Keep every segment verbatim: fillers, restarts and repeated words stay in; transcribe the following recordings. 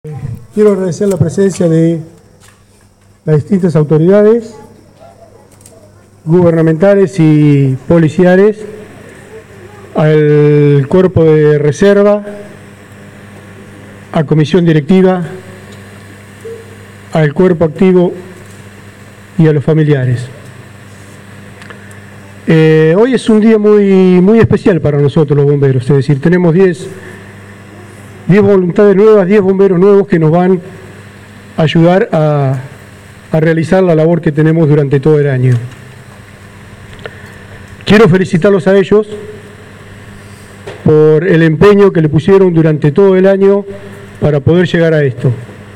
Quiero agradecer la presencia de las distintas autoridades gubernamentales y policiales, al cuerpo de reserva, a comisión directiva, al cuerpo activo y a los familiares. Eh, hoy es un día muy, muy especial para nosotros los bomberos, es decir, tenemos diez voluntades nuevas, diez bomberos nuevos que nos van a ayudar a, a realizar la labor que tenemos durante todo el año. Quiero felicitarlos a ellos por el empeño que le pusieron durante todo el año para poder llegar a esto.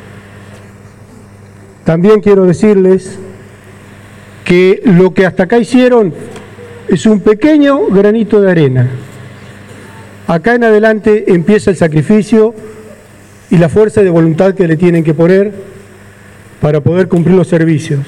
También quiero decirles que lo que hasta acá hicieron es un pequeño granito de arena. Acá en adelante empieza el sacrificio y la fuerza de voluntad que le tienen que poner para poder cumplir los servicios.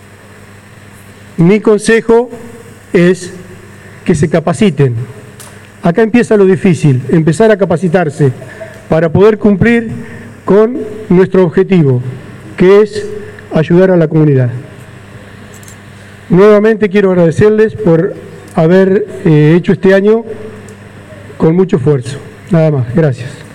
Mi consejo es que se capaciten. Acá empieza lo difícil, empezar a capacitarse para poder cumplir con nuestro objetivo, que es ayudar a la comunidad. Nuevamente quiero agradecerles por haber eh, hecho este año con mucho esfuerzo. Nada más. Gracias.